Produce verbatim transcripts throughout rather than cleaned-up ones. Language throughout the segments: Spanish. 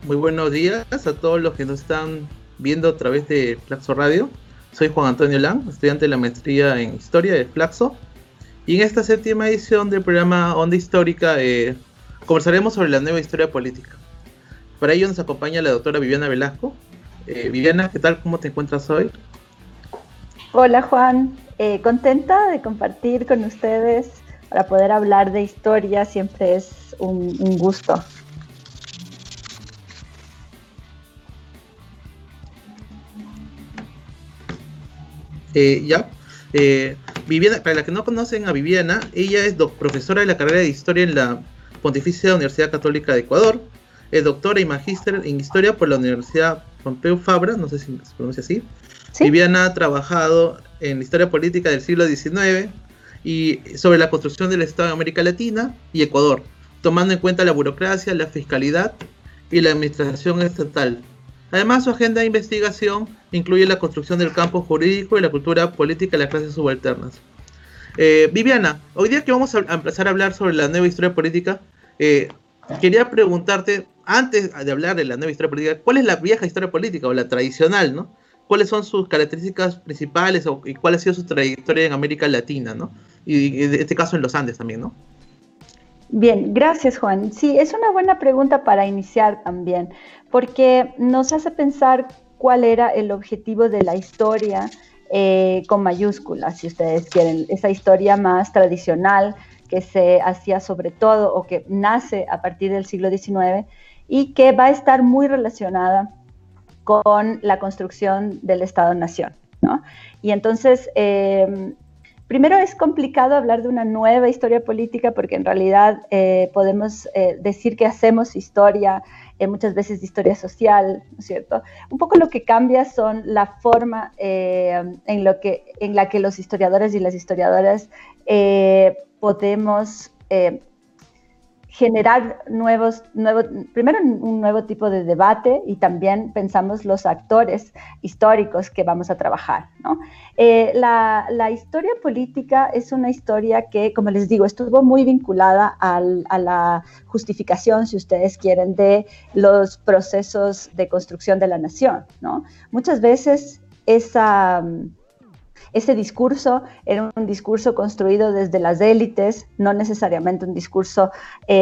Muy buenos días a todos los que nos están viendo a través de Flaxo Radio. Soy Juan Antonio Lang, estudiante de la maestría en Historia de Flaxo. Y en esta séptima edición del programa Onda Histórica eh, conversaremos sobre la nueva historia política. Para ello nos acompaña la doctora Viviana Velasco. Eh, Viviana, ¿qué tal? ¿Cómo te encuentras hoy? Hola Juan, eh, contenta de compartir con ustedes para poder hablar de historia, siempre es un, un gusto. Eh, ya, eh, Viviana, para las que no conocen a Viviana, ella es doc- profesora de la carrera de Historia en la Pontificia Universidad Católica de Ecuador, es doctora y magíster en Historia por la Universidad Pompeu Fabra, no sé si se pronuncia así. ¿Sí? Viviana ha trabajado en la historia política del siglo diecinueve y sobre la construcción del Estado en América Latina y Ecuador, tomando en cuenta la burocracia, la fiscalidad y la administración estatal. Además, su agenda de investigación incluye la construcción del campo jurídico y la cultura política de las clases subalternas. Eh, Viviana, hoy día que vamos a empezar a hablar sobre la nueva historia política, eh, quería preguntarte, antes de hablar de la nueva historia política, ¿cuál es la vieja historia política o la tradicional, ¿no? ¿Cuáles son sus características principales o, y cuál ha sido su trayectoria en América Latina, ¿no? Y, y en este caso en los Andes también, ¿no? Bien, gracias Juan. Sí, es una buena pregunta para iniciar también, porque nos hace pensar cuál era el objetivo de la historia eh, con mayúsculas, si ustedes quieren, esa historia más tradicional que se hacía sobre todo o que nace a partir del siglo diecinueve y que va a estar muy relacionada con la construcción del Estado-Nación, ¿no? Y entonces, eh, primero es complicado hablar de una nueva historia política porque en realidad eh, podemos eh, decir que hacemos historia, eh, muchas veces historia social, ¿no es cierto? Un poco lo que cambia son la forma eh, en, lo que, en la que los historiadores y las historiadoras eh, podemos eh, generar nuevos, nuevo, primero un nuevo tipo de debate y también pensamos los actores históricos que vamos a trabajar, ¿no? Eh, la, la historia política es una historia que, como les digo, estuvo muy vinculada al, a la justificación, si ustedes quieren, de los procesos de construcción de la nación, ¿no? Muchas veces esa... Ese discurso era un discurso construido desde las élites, no necesariamente un discurso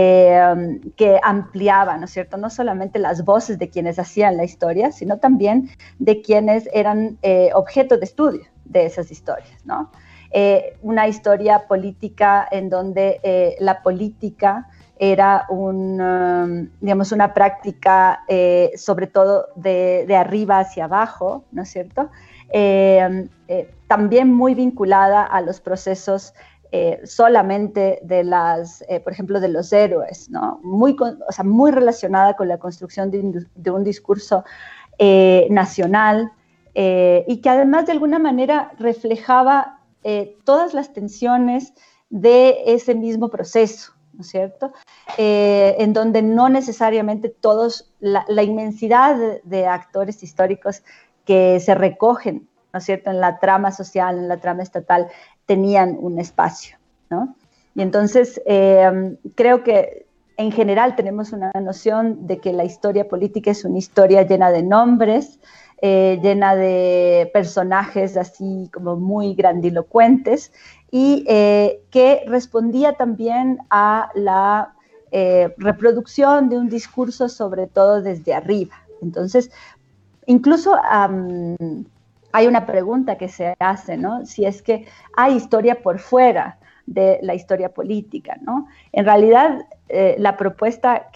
eh, que ampliaba, ¿no es cierto?, no solamente las voces de quienes hacían la historia, sino también de quienes eran eh, objeto de estudio de esas historias, ¿no? Eh, una historia política en donde eh, la política era un, um, digamos, una práctica eh, sobre todo de, de arriba hacia abajo, ¿no es cierto?, Eh, eh, también muy vinculada a los procesos eh, solamente de las, eh, por ejemplo, de los héroes, ¿no? Muy, o sea, muy relacionada con la construcción de un, de un discurso eh, nacional eh, y que además de alguna manera reflejaba eh, todas las tensiones de ese mismo proceso, ¿no es cierto? Eh, en donde no necesariamente todos, la, la inmensidad de, de actores históricos que se recogen, ¿no es cierto?, en la trama social, en la trama estatal, tenían un espacio, ¿no? Y entonces eh, creo que en general tenemos una noción de que la historia política es una historia llena de nombres, eh, llena de personajes así como muy grandilocuentes y eh, que respondía también a la eh, reproducción de un discurso sobre todo desde arriba. Entonces, incluso um, hay una pregunta que se hace, ¿no? Si es que hay historia por fuera de la historia política, ¿no? En realidad, eh, la propuesta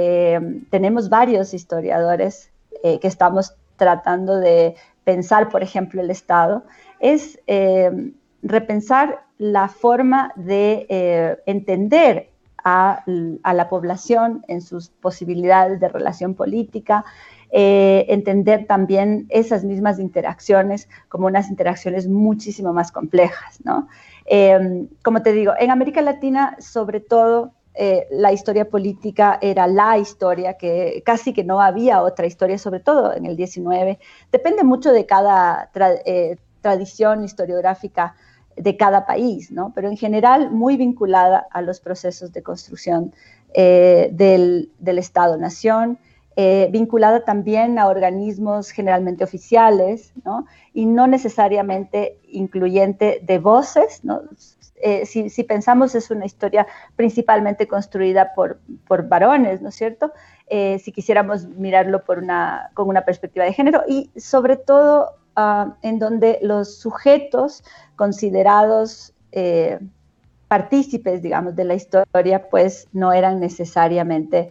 que tenemos varios historiadores eh, que estamos tratando de pensar, por ejemplo, el Estado, es eh, repensar la forma de eh, entender a, a la población en sus posibilidades de relación política, Eh, entender también esas mismas interacciones como unas interacciones muchísimo más complejas, ¿no? Eh, como te digo, en América Latina, sobre todo, eh, la historia política era la historia, que casi que no había otra historia, sobre todo en el diecinueve. Depende mucho de cada tra eh, tradición historiográfica de cada país, ¿no? Pero en general muy vinculada a los procesos de construcción eh, del, del Estado-Nación, eh, vinculada también a organismos generalmente oficiales, ¿no? Y no necesariamente incluyente de voces, ¿no? Eh, si, si pensamos, es una historia principalmente construida por, por varones, ¿no es cierto? Eh, si quisiéramos mirarlo por una, con una perspectiva de género, y sobre todo uh, en donde los sujetos considerados eh, partícipes, digamos, de la historia, pues no eran necesariamente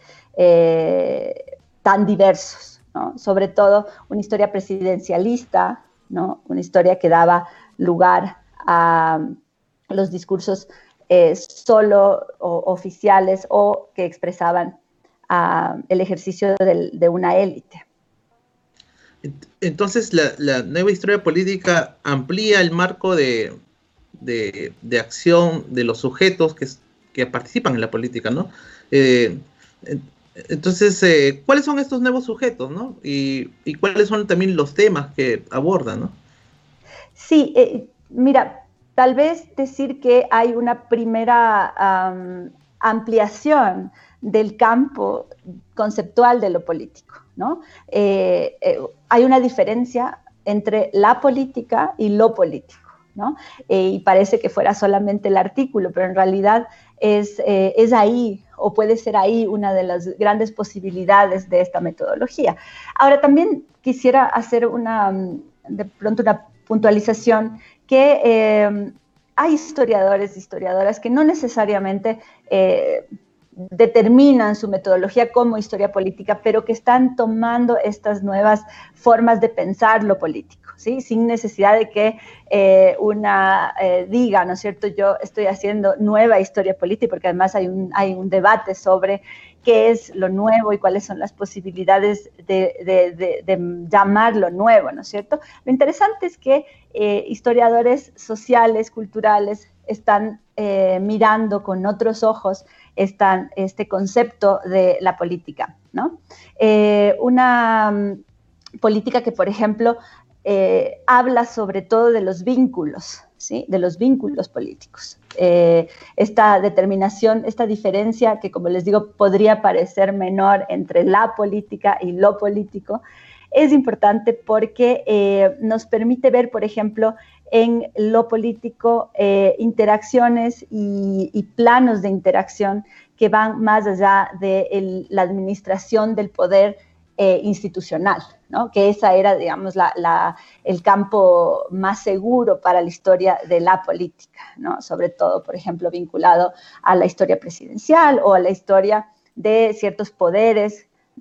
eh, tan diversos, ¿no? Sobre todo una historia presidencialista, ¿no? Una historia que daba lugar a los discursos eh, solo o, oficiales o que expresaban uh, el ejercicio del, de una élite. Entonces, la, la nueva historia política amplía el marco de, de, de acción de los sujetos que, que participan en la política, ¿no? Eh, entonces, eh, ¿cuáles son estos nuevos sujetos, ¿no? Y, y cuáles son también los temas que abordan, ¿no? Sí, eh, mira, tal vez decir que hay una primera um, ampliación del campo conceptual de lo político, ¿no? Eh, eh, hay una diferencia entre la política y lo político, ¿no? Eh, y parece que fuera solamente el artículo, pero en realidad es, eh, es ahí, o puede ser ahí, una de las grandes posibilidades de esta metodología. Ahora, también quisiera hacer una, de pronto una puntualización que eh, hay historiadores y historiadoras que no necesariamente eh, determinan su metodología como historia política, pero que están tomando estas nuevas formas de pensar lo político, ¿sí? Sin necesidad de que eh, una eh, diga, ¿no es cierto?, yo estoy haciendo nueva historia política, porque además hay un, hay un debate sobre qué es lo nuevo y cuáles son las posibilidades de, de, de, de llamarlo nuevo, ¿no es cierto? Lo interesante es que eh, historiadores sociales, culturales, están eh, mirando con otros ojos esta, este concepto de la política, ¿no? Eh, una um, política que, por ejemplo, eh, habla sobre todo de los vínculos, ¿sí? De los vínculos políticos. Eh, esta determinación, esta diferencia que, como les digo, podría parecer menor entre la política y lo político, es importante porque eh, nos permite ver, por ejemplo, en lo político eh, interacciones y, y planos de interacción que van más allá de el, la administración del poder eh, institucional, ¿no? Que esa era, digamos, la, la, el campo más seguro para la historia de la política, ¿no? Sobre todo, por ejemplo, vinculado a la historia presidencial o a la historia de ciertos poderes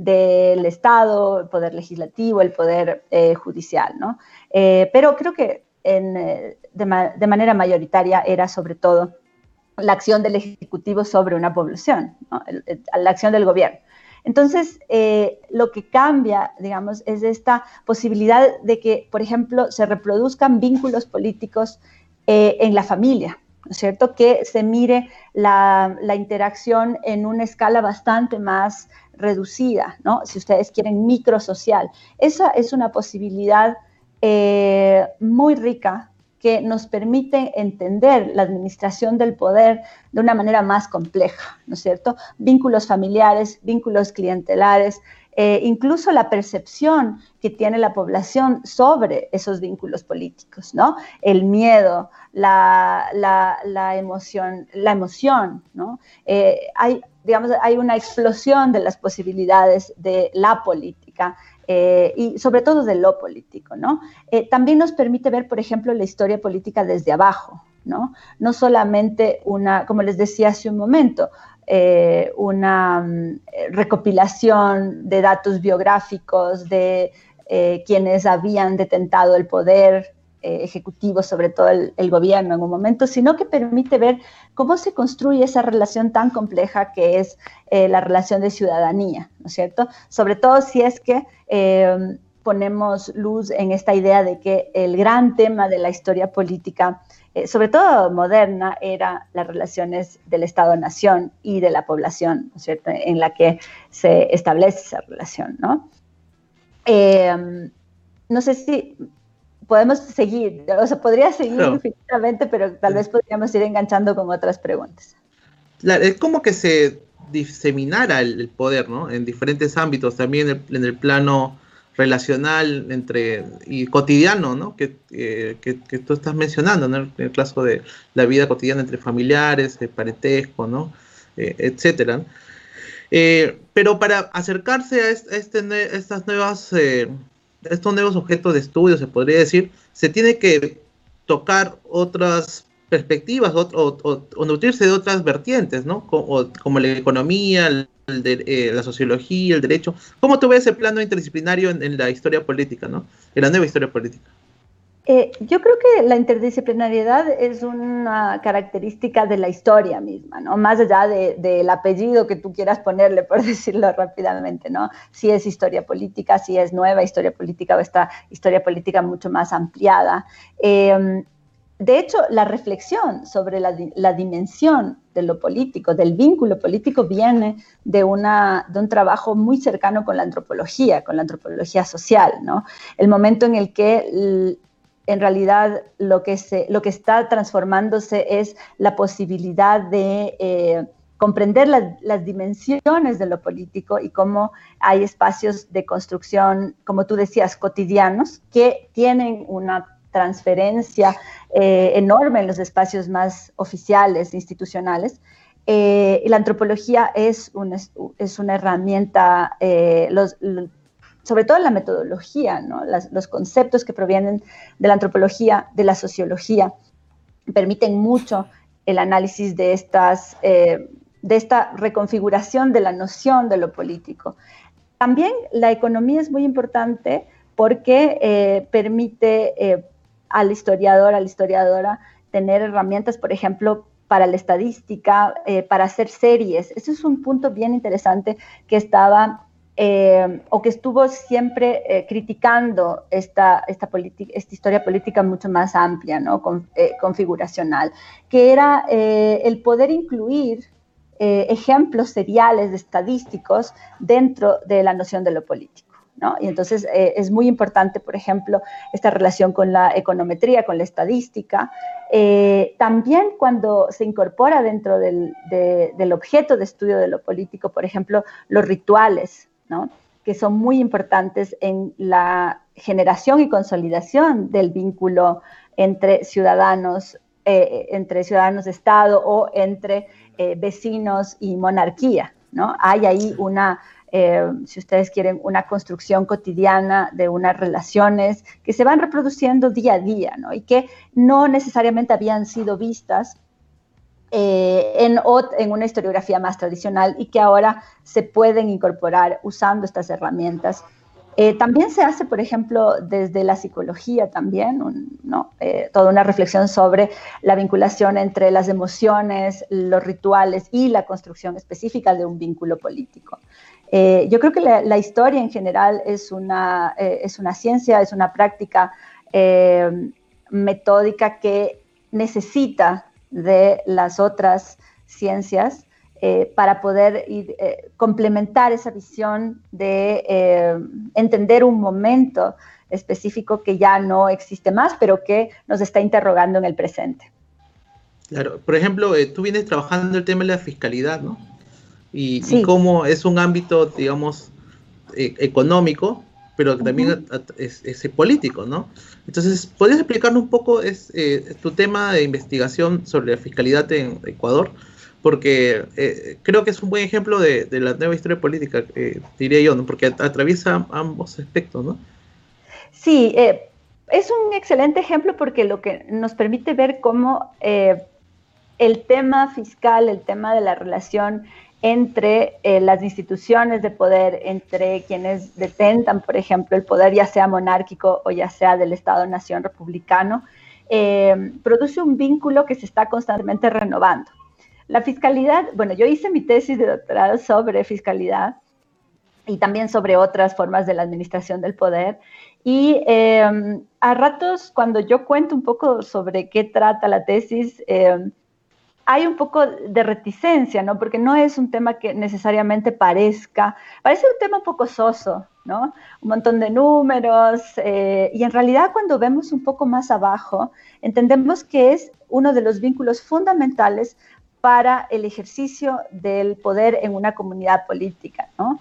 del Estado, el poder legislativo, el poder eh, judicial, ¿no? Eh, pero creo que en, eh, de, ma de manera mayoritaria era sobre todo la acción del Ejecutivo sobre una población, ¿no? el, el, la acción del gobierno. Entonces, eh, lo que cambia, digamos, es esta posibilidad de que, por ejemplo, se reproduzcan vínculos políticos eh, en la familia, ¿no es cierto? Que se mire la, la interacción en una escala bastante más reducida, ¿no? Si ustedes quieren, microsocial. Esa es una posibilidad eh, muy rica que nos permite entender la administración del poder de una manera más compleja, ¿no es cierto? Vínculos familiares, vínculos clientelares, eh, incluso la percepción que tiene la población sobre esos vínculos políticos, ¿no? El miedo, la, la, la emoción, la emoción, ¿no? Eh, hay, digamos, hay una explosión de las posibilidades de la política, Eh, y sobre todo de lo político, ¿no? Eh, también nos permite ver, por ejemplo, la historia política desde abajo, ¿no? No solamente una, como les decía hace un momento, eh, una um, recopilación de datos biográficos de eh, quienes habían detentado el poder eh, ejecutivo, sobre todo el, el gobierno en un momento, sino que permite ver cómo se construye esa relación tan compleja que es eh, la relación de ciudadanía, ¿no es cierto? Sobre todo si es que eh, ponemos luz en esta idea de que el gran tema de la historia política, eh, sobre todo moderna, era las relaciones del Estado-Nación y de la población, ¿no es cierto?, en la que se establece esa relación, ¿no? Eh, no sé si podemos seguir, o sea, podría seguir claro. infinitamente, pero tal vez podríamos ir enganchando con otras preguntas. Claro, es como que se diseminara el, el poder, ¿no? En diferentes ámbitos, también en el, en el plano relacional entre y cotidiano, ¿no? Que, eh, que, que tú estás mencionando, ¿no? En el caso de la vida cotidiana entre familiares, el parentesco, ¿no? Eh, etcétera. Eh, pero para acercarse a, este, a este, estas nuevas, eh, estos nuevos objetos de estudio, se podría decir, se tiene que tocar otras perspectivas o, o, o nutrirse de otras vertientes, ¿no? Como, como la economía, el de, eh, la sociología, el derecho. ¿Cómo tú ves ese plano interdisciplinario en, en la historia política, ¿no? En la nueva historia política. Eh, yo creo que la interdisciplinariedad es una característica de la historia misma, ¿no? Más allá de, del apellido que tú quieras ponerle, por decirlo rápidamente, ¿no? Si es historia política, si es nueva historia política o esta historia política mucho más ampliada. Eh, De hecho, la reflexión sobre la, la dimensión de lo político, del vínculo político, viene de, una, de un trabajo muy cercano con la antropología, con la antropología social, ¿no? El momento en el que en realidad lo que, se, lo que está transformándose es la posibilidad de eh, comprender la, las dimensiones de lo político y cómo hay espacios de construcción, como tú decías, cotidianos, que tienen una transferencia eh, enorme en los espacios más oficiales, institucionales. Eh, y la antropología es, un, es una herramienta, eh, los, los, sobre todo la metodología, ¿no? Las, los conceptos que provienen de la antropología, de la sociología, permiten mucho el análisis de, estas, eh, de esta reconfiguración de la noción de lo político. También la economía es muy importante porque eh, permite eh, al historiador, a la historiadora, tener herramientas, por ejemplo, para la estadística, eh, para hacer series. Ese es un punto bien interesante que estaba, eh, o que estuvo siempre eh, criticando esta, esta, esta historia política mucho más amplia, ¿no? Con, eh, configuracional, que era eh, el poder incluir eh, ejemplos seriales de estadísticos dentro de la noción de lo político, ¿no? Y entonces eh, es muy importante, por ejemplo, esta relación con la econometría, con la estadística. Eh, también cuando se incorpora dentro del, de, del objeto de estudio de lo político, por ejemplo, los rituales, ¿no? Que son muy importantes en la generación y consolidación del vínculo entre ciudadanos, eh, entre ciudadanos de Estado o entre eh, vecinos y monarquía, ¿no? Hay ahí una... Eh, si ustedes quieren, una construcción cotidiana de unas relaciones que se van reproduciendo día a día, ¿no? Y que no necesariamente habían sido vistas eh, en, en una historiografía más tradicional y que ahora se pueden incorporar usando estas herramientas. Eh, también se hace, por ejemplo, desde la psicología también, un, ¿no? eh, toda una reflexión sobre la vinculación entre las emociones, los rituales y la construcción específica de un vínculo político. Eh, yo creo que la, la historia en general es una, eh, es una ciencia, es una práctica eh, metódica que necesita de las otras ciencias eh, para poder ir, eh, complementar esa visión de eh, entender un momento específico que ya no existe más, pero que nos está interrogando en el presente. Claro, por ejemplo, eh, tú vienes trabajando el tema de la fiscalidad, ¿no? Y, sí. y cómo es un ámbito, digamos, eh, económico, pero también uh-huh. es, es político, ¿no? Entonces, ¿podrías explicarnos un poco es, eh, tu tema de investigación sobre la fiscalidad en Ecuador? Porque eh, creo que es un buen ejemplo de, de la nueva historia política, eh, diría yo, ¿no? Porque atraviesa ambos aspectos, ¿no? Sí, eh, es un excelente ejemplo porque lo que nos permite ver cómo eh, el tema fiscal, el tema de la relación entre eh, las instituciones de poder, entre quienes detentan, por ejemplo, el poder, ya sea monárquico o ya sea del Estado-nación republicano, eh, produce un vínculo que se está constantemente renovando. La fiscalidad, bueno, yo hice mi tesis de doctorado sobre fiscalidad y también sobre otras formas de la administración del poder. Y eh, a ratos, cuando yo cuento un poco sobre qué trata la tesis, eh, hay un poco de reticencia, ¿no? Porque no es un tema que necesariamente parezca, parece un tema un poco soso, ¿no? Un montón de números, eh, y en realidad cuando vemos un poco más abajo, entendemos que es uno de los vínculos fundamentales para el ejercicio del poder en una comunidad política, ¿no?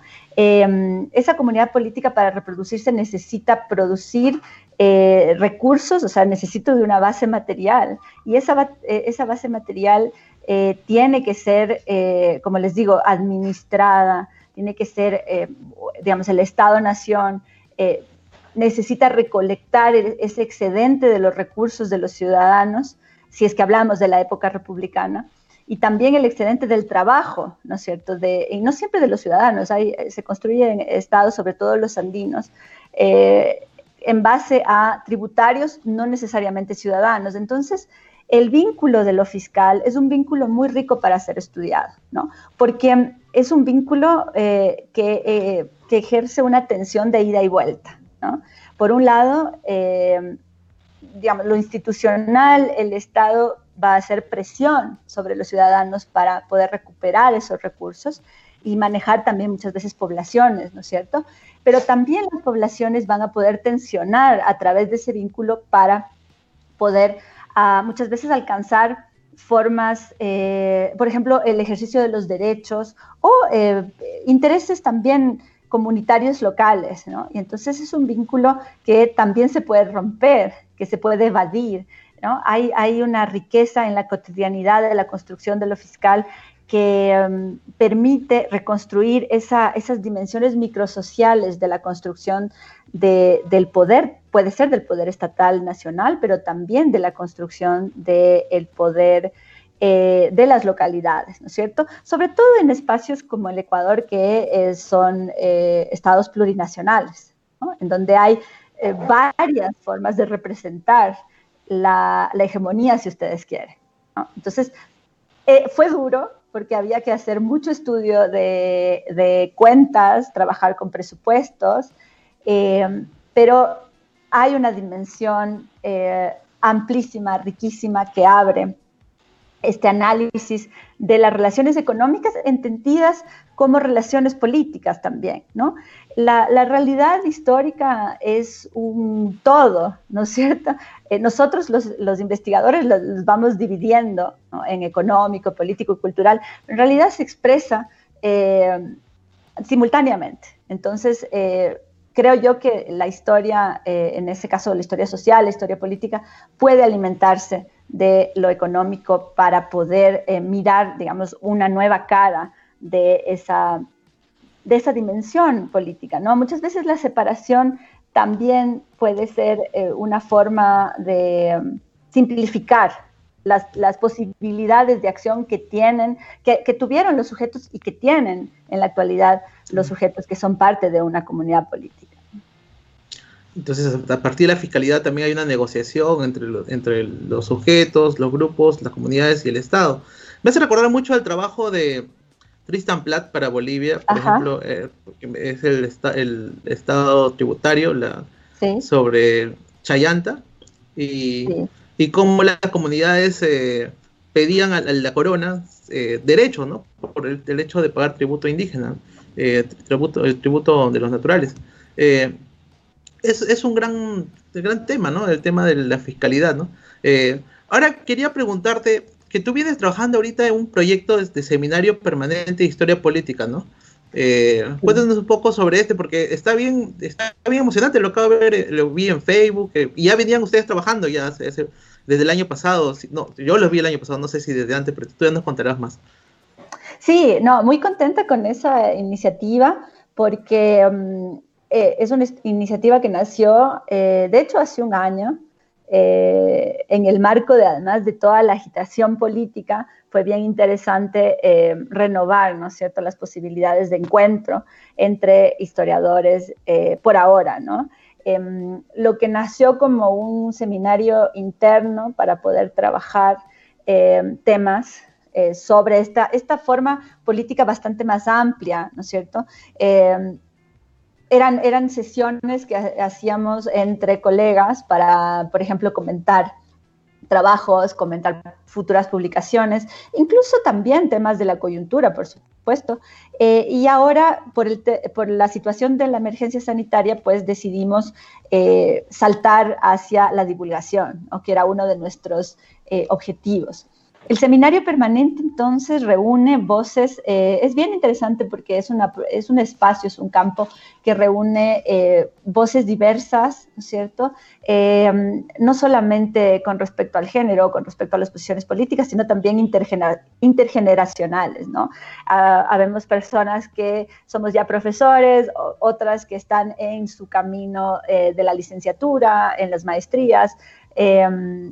Eh, esa comunidad política para reproducirse necesita producir eh, recursos, o sea, necesito de una base material, y esa, eh, esa base material eh, tiene que ser, eh, como les digo, administrada, tiene que ser, eh, digamos, el Estado-Nación eh, necesita recolectar ese excedente de los recursos de los ciudadanos, si es que hablamos de la época republicana, y también el excedente del trabajo, ¿no es cierto? De, y no siempre de los ciudadanos, hay, se construyen estados, sobre todo los andinos, eh, en base a tributarios, no necesariamente ciudadanos. Entonces, el vínculo de lo fiscal es un vínculo muy rico para ser estudiado, ¿no? Porque es un vínculo eh, que, eh, que ejerce una tensión de ida y vuelta, ¿no? Por un lado, eh, digamos, lo institucional, el Estado va a hacer presión sobre los ciudadanos para poder recuperar esos recursos y manejar también muchas veces poblaciones, ¿no es cierto? Pero también las poblaciones van a poder tensionar a través de ese vínculo para poder uh, muchas veces alcanzar formas, eh, por ejemplo, el ejercicio de los derechos o eh, intereses también comunitarios locales, ¿no? Y entonces es un vínculo que también se puede romper, que se puede evadir, ¿no? Hay, hay una riqueza en la cotidianidad de la construcción de lo fiscal que um, permite reconstruir esa, esas dimensiones microsociales de la construcción de, del poder, puede ser del poder estatal nacional, pero también de la construcción del poder eh, de las localidades, ¿no es cierto? Sobre todo en espacios como el Ecuador, que eh, son eh, estados plurinacionales, ¿no? En donde hay eh, varias formas de representar la, la hegemonía, si ustedes quieren, ¿no? Entonces, eh, fue duro, porque había que hacer mucho estudio de, de cuentas, trabajar con presupuestos, eh, pero hay una dimensión eh, amplísima, riquísima, que abre este análisis de las relaciones económicas entendidas como relaciones políticas también, ¿no? La, la realidad histórica es un todo, ¿no es cierto? Eh, nosotros los, los investigadores los, los vamos dividiendo, ¿no?, en económico, político y cultural. En realidad se expresa eh, simultáneamente. Entonces, eh, creo yo que la historia, eh, en ese caso la historia social, la historia política, puede alimentarse de lo económico para poder eh, mirar, digamos, una nueva cara de esa, de esa dimensión política, ¿no? Muchas veces la separación también puede ser eh, una forma de um, simplificar las, las posibilidades de acción que tienen, que, que tuvieron los sujetos y que tienen en la actualidad los sujetos que son parte de una comunidad política. Entonces, a partir de la fiscalidad también hay una negociación entre, lo, entre los sujetos, los grupos, las comunidades y el Estado. Me hace recordar mucho al trabajo de Tristan Platt para Bolivia, por Ajá. ejemplo, eh, es el, esta, el Estado tributario la, sí. sobre Chayanta, y, sí. y cómo las comunidades eh, pedían a, a la corona eh, derechos, ¿no?, por el, el hecho de pagar tributo indígena, eh, tributo, el tributo de los naturales. Eh, Es, es un gran, gran tema, ¿no? El tema de la fiscalidad, ¿no? Eh, ahora quería preguntarte, que tú vienes trabajando ahorita en un proyecto de, de seminario permanente de historia política, ¿no? Eh, sí. Cuéntanos un poco sobre este, porque está bien, está bien emocionante, lo acabo de ver, lo vi en Facebook, eh, y ya venían ustedes trabajando ya hace, hace, desde el año pasado. No, yo los vi el año pasado, no sé si desde antes, pero tú ya nos contarás más. Sí, no, muy contenta con esa iniciativa, porque um, Eh, es una iniciativa que nació, eh, de hecho, hace un año, eh, en el marco de, además de toda la agitación política. Fue bien interesante eh, renovar, ¿no es cierto?, las posibilidades de encuentro entre historiadores eh, por ahora, ¿no? Eh, lo que nació como un seminario interno para poder trabajar eh, temas eh, sobre esta, esta forma política bastante más amplia, ¿no es cierto?, eh, Eran, eran sesiones que hacíamos entre colegas para, por ejemplo, comentar trabajos, comentar futuras publicaciones, incluso también temas de la coyuntura, por supuesto. Eh, y ahora, por, el te, por la situación de la emergencia sanitaria, pues decidimos eh, saltar hacia la divulgación, ¿no?, que era uno de nuestros eh, objetivos. El seminario permanente entonces reúne voces, eh, es bien interesante porque es, una, es un espacio, es un campo que reúne eh, voces diversas, ¿no es cierto? Eh, no solamente con respecto al género, con respecto a las posiciones políticas, sino también intergener, intergeneracionales, ¿no? Ah, habemos personas que somos ya profesores, otras que están en su camino eh, de la licenciatura, en las maestrías, eh,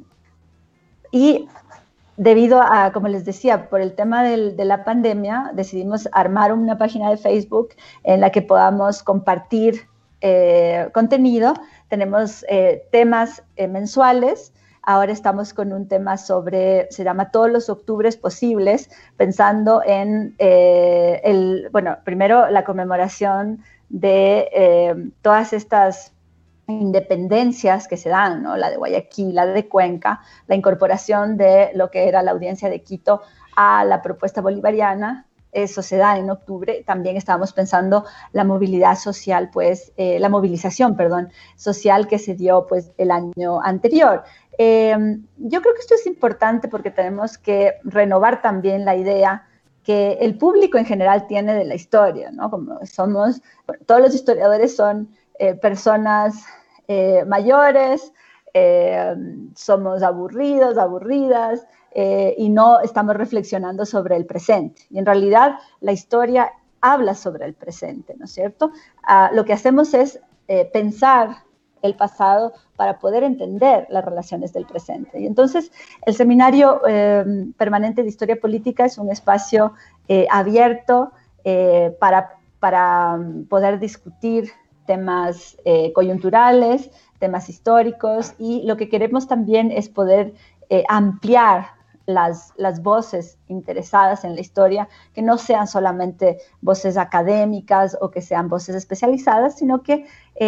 y debido a, como les decía, por el tema del, de la pandemia, decidimos armar una página de Facebook en la que podamos compartir eh, contenido. Tenemos eh, temas eh, mensuales. Ahora estamos con un tema sobre, se llama Todos los Octubres Posibles, pensando en, eh, el, bueno, primero la conmemoración de eh, todas estas independencias que se dan, ¿no? La de Guayaquil, la de Cuenca, la incorporación de lo que era la audiencia de Quito a la propuesta bolivariana, eso se da en octubre. También estábamos pensando la movilidad social, pues, eh, la movilización, perdón, social que se dio, pues, el año anterior. Eh, yo creo que esto es importante porque tenemos que renovar también la idea que el público en general tiene de la historia, ¿no? Como somos, bueno, todos los historiadores son Eh, personas eh, mayores, eh, somos aburridos, aburridas, eh, y no estamos reflexionando sobre el presente. Y en realidad la historia habla sobre el presente, ¿no es cierto? Ah, lo que hacemos es eh, pensar el pasado para poder entender las relaciones del presente. Y entonces el Seminario eh, Permanente de Historia Política es un espacio eh, abierto eh, para, para poder discutir temas eh, coyunturales, temas históricos, y lo que queremos también es poder eh, ampliar las, las voces interesadas en la historia, que no sean solamente voces académicas o que sean voces especializadas, sino que,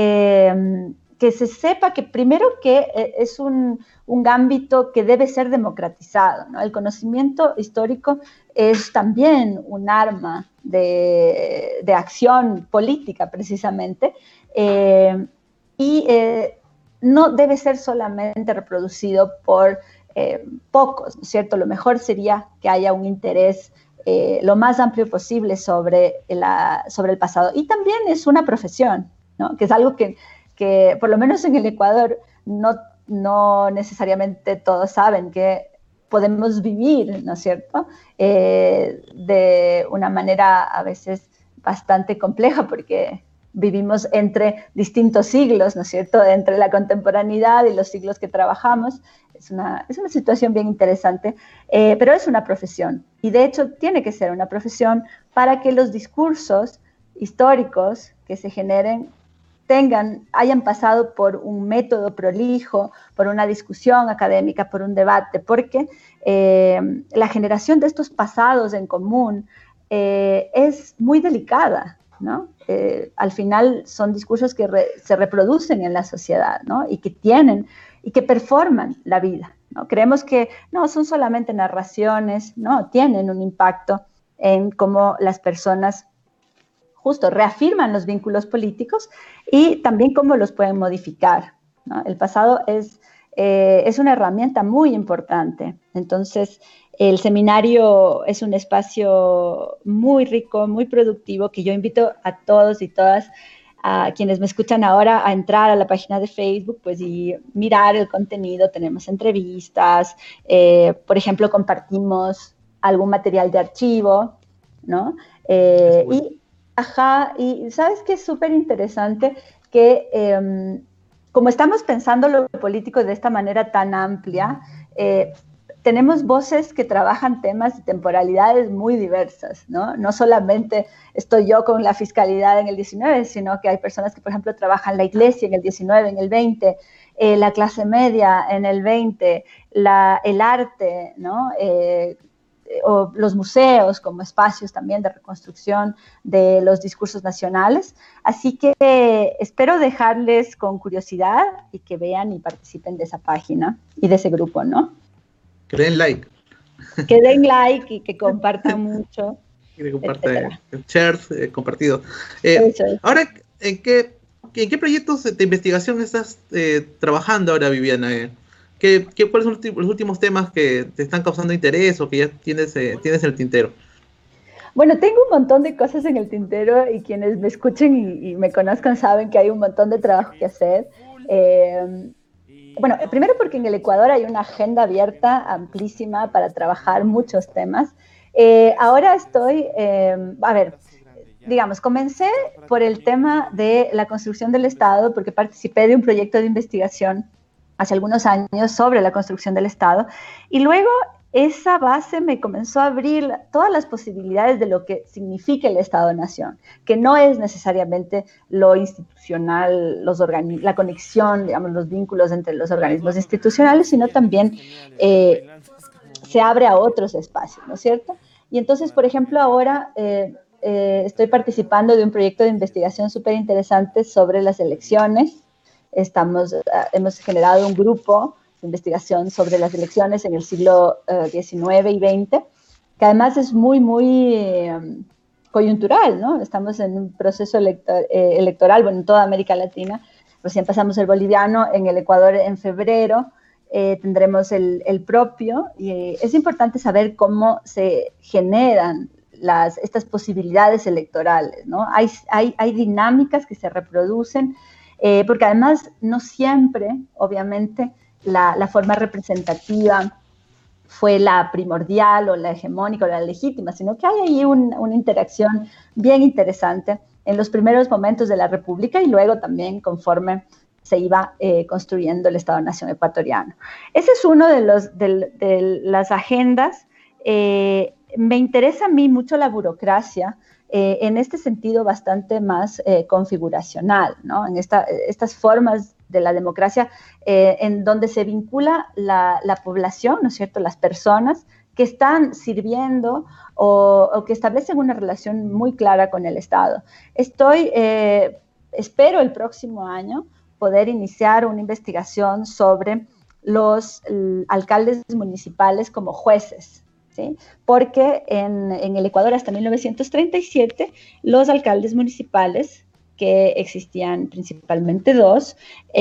eh, que se sepa que primero que eh, es un, un ámbito que debe ser democratizado, ¿no? El conocimiento histórico es también un arma de, de acción política, precisamente, eh, y eh, no debe ser solamente reproducido por eh, pocos, ¿no es cierto? Lo mejor sería que haya un interés eh, lo más amplio posible sobre, la, sobre el pasado. Y también es una profesión, ¿no? Que es algo que, que, por lo menos en el Ecuador, no, no necesariamente todos saben que podemos vivir, ¿no es cierto?, eh, de una manera a veces bastante compleja, porque vivimos entre distintos siglos, ¿no es cierto?, entre la contemporaneidad y los siglos que trabajamos. Es una, es una situación bien interesante, eh, pero es una profesión, y de hecho tiene que ser una profesión para que los discursos históricos que se generen tengan, hayan pasado por un método prolijo, por una discusión académica, por un debate, porque eh, la generación de estos pasados en común eh, es muy delicada, ¿no? Eh, al final son discursos que re, se reproducen en la sociedad, ¿no? Y que tienen, y que performan la vida, ¿no? Creemos que no, son solamente narraciones, no, tienen un impacto en cómo las personas justo reafirman los vínculos políticos y también cómo los pueden modificar, ¿no? El pasado es, eh, es una herramienta muy importante. Entonces, el seminario es un espacio muy rico, muy productivo, que yo invito a todos y todas, a quienes me escuchan ahora, a entrar a la página de Facebook, pues, y mirar el contenido. Tenemos entrevistas, eh, por ejemplo, compartimos algún material de archivo, ¿no? Eh, y Ajá, y ¿sabes qué es súper interesante? Que eh, como estamos pensando lo político de esta manera tan amplia, eh, tenemos voces que trabajan temas y temporalidades muy diversas, ¿no? No solamente estoy yo con la fiscalidad en el diecinueve, sino que hay personas que, por ejemplo, trabajan la iglesia en el diecinueve, en el veinte, eh, la clase media en el veinte, la, el arte, ¿no? Eh, o los museos como espacios también de reconstrucción de los discursos nacionales. Así que espero dejarles con curiosidad y que vean y participen de esa página y de ese grupo, ¿no? Que den like. Que den like y que compartan mucho. Y que compartan, shares, eh, compartido. Eh, es. Ahora, ¿en qué, ¿en qué proyectos de investigación estás eh, trabajando ahora, Viviana? Eh, ¿qué, qué, ¿cuáles son los últimos temas que te están causando interés o que ya tienes, eh, tienes en el tintero? Bueno, tengo un montón de cosas en el tintero y quienes me escuchen y, y me conozcan saben que hay un montón de trabajo que hacer. Eh, bueno, primero porque en el Ecuador hay una agenda abierta, amplísima, para trabajar muchos temas. Eh, ahora estoy, eh, a ver, digamos, comencé por el tema de la construcción del Estado, porque participé de un proyecto de investigación hace algunos años sobre la construcción del Estado, y luego esa base me comenzó a abrir todas las posibilidades de lo que significa el Estado-Nación, que no es necesariamente lo institucional, los la conexión, digamos, los vínculos entre los organismos institucionales, sino también eh, se abre a otros espacios, ¿no es cierto? Y entonces, por ejemplo, ahora eh, eh, estoy participando de un proyecto de investigación súper interesante sobre las elecciones. Estamos, uh, hemos generado un grupo de investigación sobre las elecciones en el siglo uh, diecinueve y veinte, que además es muy, muy eh, coyuntural, ¿no? Estamos en un proceso elector, eh, electoral, bueno, en toda América Latina. Recién pasamos el boliviano, en el Ecuador en febrero, eh, tendremos el, el propio, y eh, es importante saber cómo se generan las, estas posibilidades electorales, ¿no? Hay, hay, hay dinámicas que se reproducen, Eh, porque además no siempre, obviamente, la, la forma representativa fue la primordial o la hegemónica o la legítima, sino que hay ahí un, una interacción bien interesante en los primeros momentos de la República y luego también conforme se iba eh, construyendo el Estado-Nación ecuatoriano. Ese es uno de, los, de, de las agendas. Eh, me interesa a mí mucho la burocracia, Eh, en este sentido bastante más eh, configuracional, ¿no? En esta, estas formas de la democracia eh, en donde se vincula la, la población, ¿no es cierto?, las personas que están sirviendo o, o que establecen una relación muy clara con el Estado. Estoy, eh, espero el próximo año poder iniciar una investigación sobre los l, alcaldes municipales como jueces, ¿sí? Porque en, en el Ecuador hasta mil novecientos treinta y siete los alcaldes municipales, que existían principalmente dos,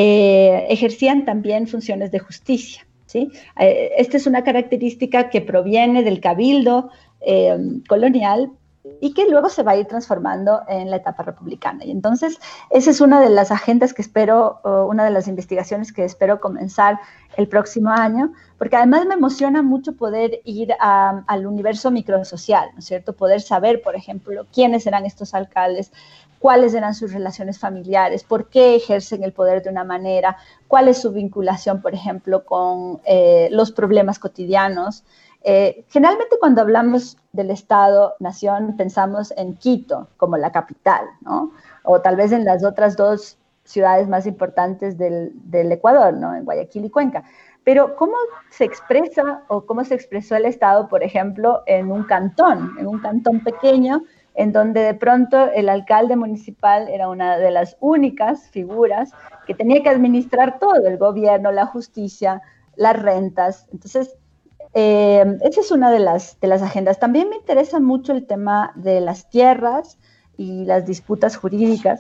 eh, ejercían también funciones de justicia, ¿sí? Eh, esta es una característica que proviene del cabildo eh, colonial y que luego se va a ir transformando en la etapa republicana. Y entonces, esa es una de las agendas que espero, uh, una de las investigaciones que espero comenzar el próximo año, porque además me emociona mucho poder ir a, al universo microsocial, ¿no es cierto? Poder saber, por ejemplo, quiénes eran estos alcaldes, cuáles eran sus relaciones familiares, por qué ejercen el poder de una manera, cuál es su vinculación, por ejemplo, con eh, los problemas cotidianos. Eh, generalmente cuando hablamos del Estado-Nación pensamos en Quito como la capital, ¿no? O tal vez en las otras dos ciudades más importantes del, del Ecuador, ¿no? En Guayaquil y Cuenca. Pero ¿cómo se expresa o cómo se expresó el Estado, por ejemplo, en un cantón, en un cantón pequeño, en donde de pronto el alcalde municipal era una de las únicas figuras que tenía que administrar todo, el gobierno, la justicia, las rentas? Entonces, Eh, esa es una de las, de las agendas. También me interesa mucho el tema de las tierras y las disputas jurídicas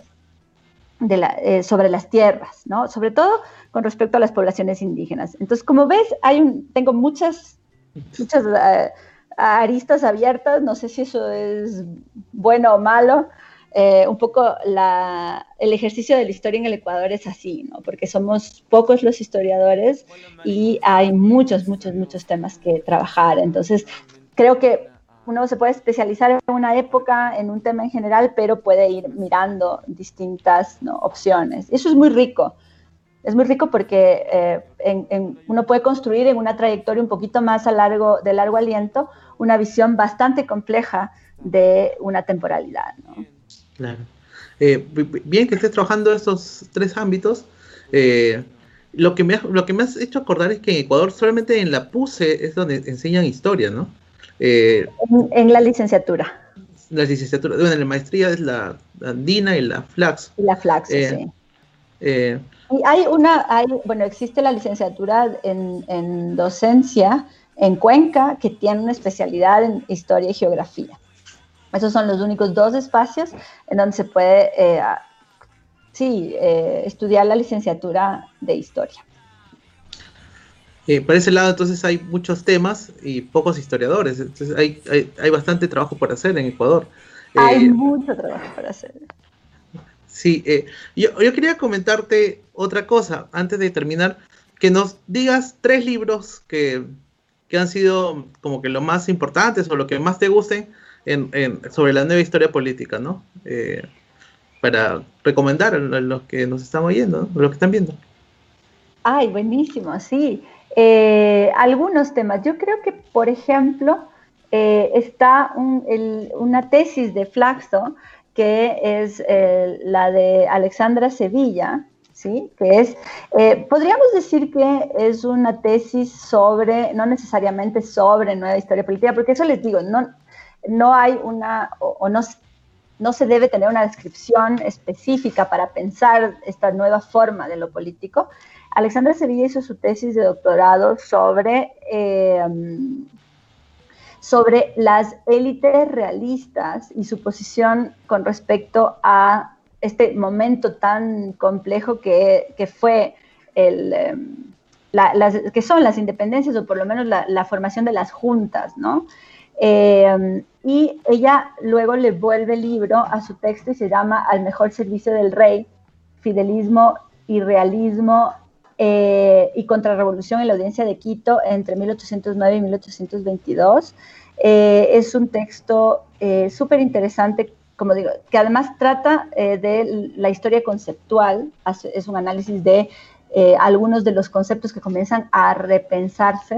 de la, eh, sobre las tierras, ¿no? Sobre todo con respecto a las poblaciones indígenas. Entonces, como ves, hay un, tengo muchas, muchas uh, aristas abiertas. No sé si eso es bueno o malo. Eh, un poco la, el ejercicio de la historia en el Ecuador es así, ¿no? Porque somos pocos los historiadores y hay muchos, muchos, muchos temas que trabajar. Entonces, creo que uno se puede especializar en una época, en un tema en general, pero puede ir mirando distintas, ¿no?, opciones. Eso es muy rico. Es muy rico porque eh, en, en, uno puede construir en una trayectoria un poquito más a largo, de largo aliento una visión bastante compleja de una temporalidad, ¿no? Claro. Eh, bien que estés trabajando estos tres ámbitos. Eh, lo, que me ha, lo que me has hecho acordar es que en Ecuador solamente en la PUCE es donde enseñan historia, ¿no? Eh, en, en la licenciatura. La licenciatura, bueno, la maestría es la andina y la Flaxo. Y la Flaxo, eh, sí. Eh, y hay una, hay, bueno, existe la licenciatura en, en docencia en Cuenca que tiene una especialidad en historia y geografía. Esos son los únicos dos espacios en donde se puede eh, sí, eh, estudiar la licenciatura de historia. Eh, por ese lado, entonces hay muchos temas y pocos historiadores. Entonces hay, hay, hay bastante trabajo por hacer en Ecuador. Hay Eh, mucho trabajo para hacer. sí, eh, yo, yo quería comentarte otra cosa antes de terminar, que nos digas tres libros que, que han sido como que lo más importantes o lo que más te gusten en, en, sobre la nueva historia política, ¿no? Eh, para recomendar a los que nos están oyendo, ¿no? A los que están viendo. Ay, buenísimo, sí. Eh, algunos temas. Yo creo que, por ejemplo, eh, está un, el, una tesis de Flaxo, que es eh, la de Alexandra Sevilla, ¿sí? Que es, eh, podríamos decir que es una tesis sobre, no necesariamente sobre nueva historia política, porque eso les digo, no, no hay una, o, o no, no se debe tener una descripción específica para pensar esta nueva forma de lo político. Alexandra Sevilla hizo su tesis de doctorado sobre, eh, sobre las élites realistas y su posición con respecto a este momento tan complejo que, que fue el, eh, la, las, que son las independencias, o por lo menos la, la formación de las juntas, ¿no? Eh, y ella luego le vuelve el libro a su texto y se llama Al mejor servicio del rey, fidelismo y realismo eh, y contrarrevolución en la audiencia de Quito entre mil ochocientos nueve y mil ochocientos veintidós. Eh, es un texto eh, súper interesante, como digo, que además trata eh, de la historia conceptual, es un análisis de eh, algunos de los conceptos que comienzan a repensarse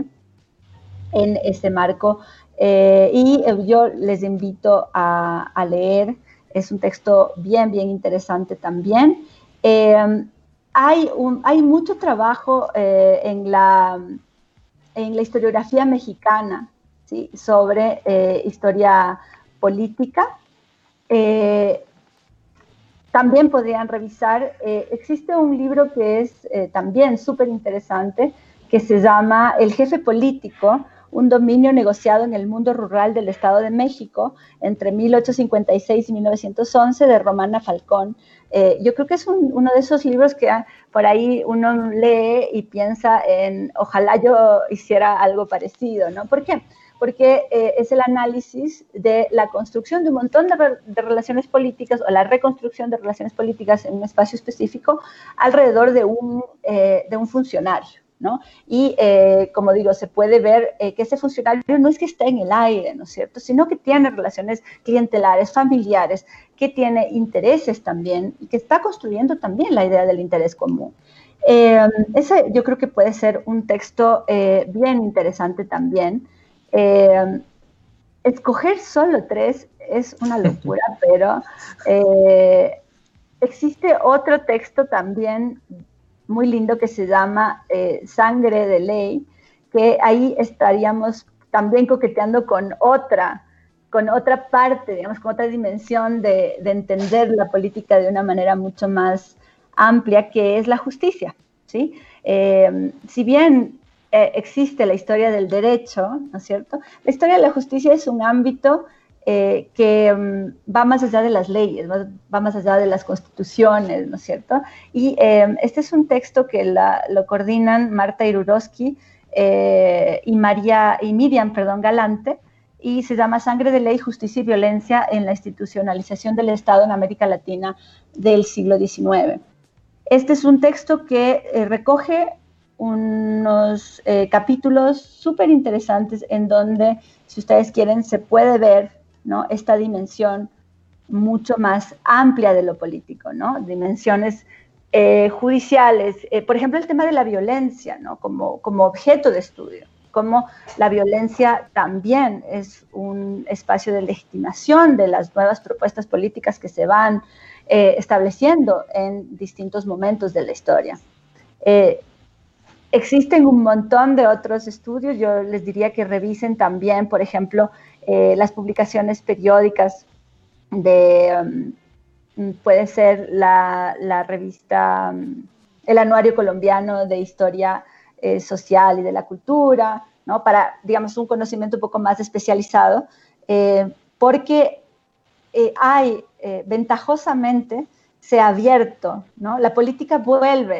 en ese marco. Eh, y yo les invito a, a leer, es un texto bien, bien interesante también. Eh, hay, un, hay mucho trabajo eh, en, la, en la historiografía mexicana, ¿sí? Sobre eh, historia política. Eh, también podrían revisar, eh, existe un libro que es eh, también súper interesante, que se llama El jefe político, un dominio negociado en el mundo rural del Estado de México entre mil ochocientos cincuenta y seis y mil novecientos once, de Romana Falcón. Eh, yo creo que es un, uno de esos libros que ah, por ahí uno lee y piensa en, ojalá yo hiciera algo parecido, ¿no? ¿Por qué? Porque eh, es el análisis de la construcción de un montón de, re de relaciones políticas, o la reconstrucción de relaciones políticas en un espacio específico alrededor de un, eh, de un funcionario, ¿no? Y eh, como digo, se puede ver eh, que ese funcionario no es que esté en el aire, ¿no es cierto?, sino que tiene relaciones clientelares, familiares, que tiene intereses también, y que está construyendo también la idea del interés común. Eh, ese yo creo que puede ser un texto eh, bien interesante también. Eh, escoger solo tres es una locura, pero eh, existe otro texto también muy lindo que se llama eh, Sangre de Ley, que ahí estaríamos también coqueteando con otra, con otra parte, digamos, con otra dimensión de, de entender la política de una manera mucho más amplia, que es la justicia, ¿sí? Eh, si bien eh, existe la historia del derecho, ¿no es cierto?, la historia de la justicia es un ámbito Eh, que um, va más allá de las leyes, va, va más allá de las constituciones, ¿no es cierto? Y eh, este es un texto que la, lo coordinan Marta Irurosky eh, y, María, y Miriam perdón, Galante, y se llama Sangre de Ley, Justicia y Violencia en la institucionalización del Estado en América Latina del siglo diecinueve. Este es un texto que eh, recoge unos eh, capítulos súper interesantes en donde, si ustedes quieren, se puede ver, ¿no?, esta dimensión mucho más amplia de lo político, ¿no? Dimensiones eh, judiciales, eh, por ejemplo, el tema de la violencia, ¿no?, como, como objeto de estudio, como la violencia también es un espacio de legitimación de las nuevas propuestas políticas que se van eh, estableciendo en distintos momentos de la historia. Eh, Existen un montón de otros estudios. Yo les diría que revisen también, por ejemplo, eh, las publicaciones periódicas de, um, puede ser la, la revista, um, el Anuario Colombiano de Historia eh, Social y de la Cultura, ¿no?, para, digamos, un conocimiento un poco más especializado, eh, porque eh, hay, eh, ventajosamente, se ha abierto, ¿no? La política vuelve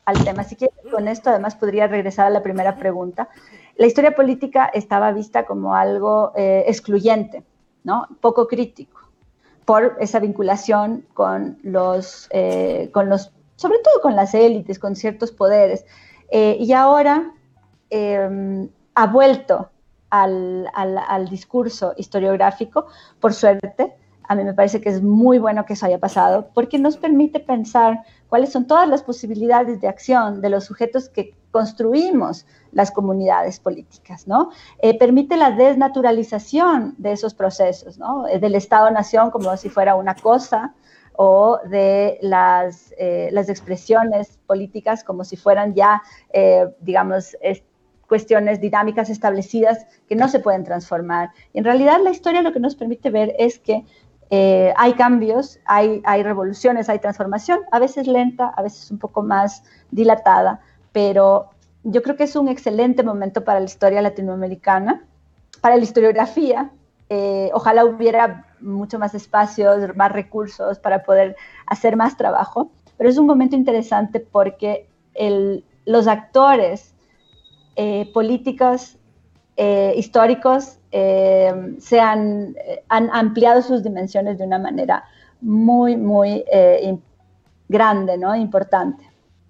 al tema. Así que con esto además podría regresar a la primera pregunta. La historia política estaba vista como algo eh, excluyente, ¿no? Poco crítico, por esa vinculación con los, eh, con los, sobre todo con las élites, con ciertos poderes. Eh, y ahora eh, ha vuelto al, al, al discurso historiográfico, por suerte. A mí me parece que es muy bueno que eso haya pasado, porque nos permite pensar cuáles son todas las posibilidades de acción de los sujetos que construimos las comunidades políticas, ¿no? Eh, permite la desnaturalización de esos procesos, ¿no? Eh, del Estado-Nación como si fuera una cosa, o de las, eh, las expresiones políticas como si fueran ya, eh, digamos, es, cuestiones dinámicas establecidas que no se pueden transformar. Y en realidad la historia lo que nos permite ver es que Eh, hay cambios, hay, hay revoluciones, hay transformación, a veces lenta, a veces un poco más dilatada, pero yo creo que es un excelente momento para la historia latinoamericana, para la historiografía. Eh, ojalá hubiera mucho más espacios, más recursos para poder hacer más trabajo, pero es un momento interesante porque el, los actores eh, políticos, eh, históricos, Eh, se han, eh, han ampliado sus dimensiones de una manera muy, muy eh, grande, ¿no? Importante.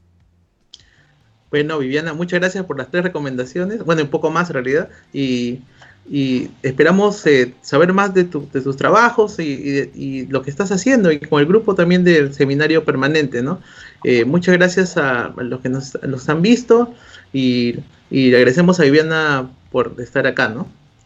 Bueno, Viviana, muchas gracias por las tres recomendaciones, bueno, un poco más en realidad, y, y esperamos eh, saber más de, tu, de tus trabajos y, y, de, y lo que estás haciendo, y con el grupo también del seminario permanente, ¿no? Eh, muchas gracias a los que nos, nos han visto, y, y le agradecemos a Viviana por estar acá, ¿no?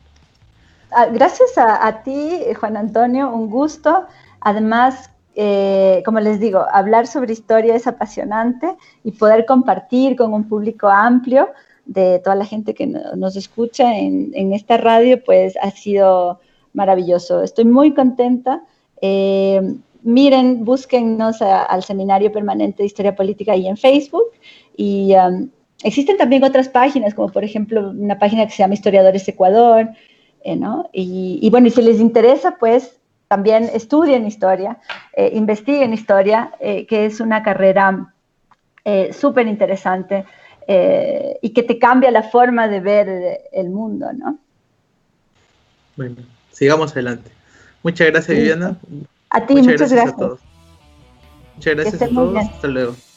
Gracias a, a ti, Juan Antonio, un gusto. Además, eh, como les digo, hablar sobre historia es apasionante y poder compartir con un público amplio de toda la gente que no, nos escucha en, en esta radio, pues ha sido maravilloso. Estoy muy contenta. Eh, miren, búsquennos a, al Seminario Permanente de Historia Política ahí en Facebook, y um, existen también otras páginas, como por ejemplo una página que se llama Historiadores Ecuador, Eh, ¿no? Y, y bueno, y si les interesa, pues también estudien historia, eh, investiguen historia, eh, que es una carrera eh, súper interesante eh, y que te cambia la forma de ver el mundo, ¿no? Bueno, sigamos adelante. Muchas gracias, sí. Viviana. A ti, muchas, muchas gracias. gracias a todos. Muchas gracias a todos. Hasta luego.